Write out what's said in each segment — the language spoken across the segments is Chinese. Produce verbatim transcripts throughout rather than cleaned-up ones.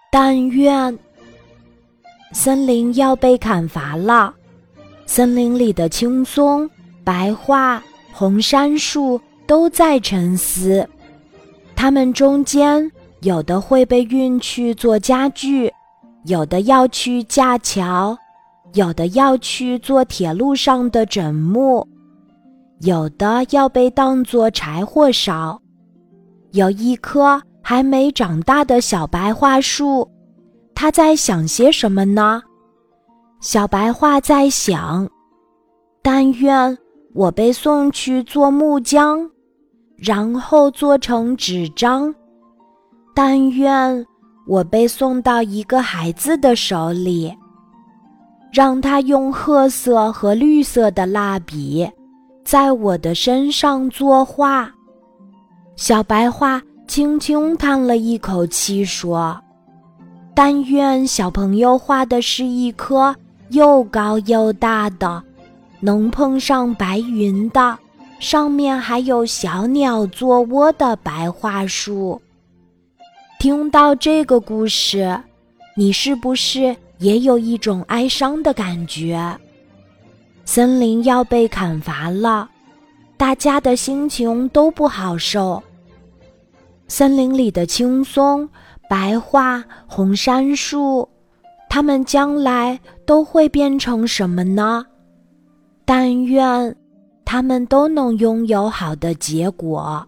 但愿……森林要被砍伐了，森林里的青松、白桦、红杉树都在沉思。它们中间有的会被运去做家具，有的要去架桥，有的要去做铁路上的枕木，有的要被当作柴火烧。有一棵还没长大的小白桦树，它在想些什么呢？小白桦在想，但愿我被送去做木浆，然后做成纸张。但愿我被送到一个孩子的手里，让他用褐色和绿色的蜡笔在我的身上作画。小白桦轻轻叹了一口气说，但愿小朋友画的是一棵又高又大的，能碰上白云的，上面还有小鸟做窝的白桦树。听到这个故事，你是不是也有一种哀伤的感觉？森林要被砍伐了，大家的心情都不好受。森林里的青松、白桦、红杉树，它们将来都会变成什么呢？但愿它们都能拥有好的结果。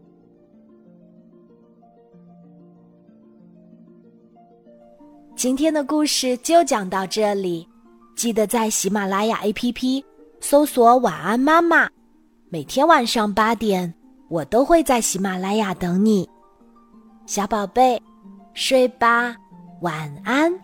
今天的故事就讲到这里，记得在喜马拉雅 A P P 搜索晚安妈妈，每天晚上八点，我都会在喜马拉雅等你。小宝贝，睡吧，晚安。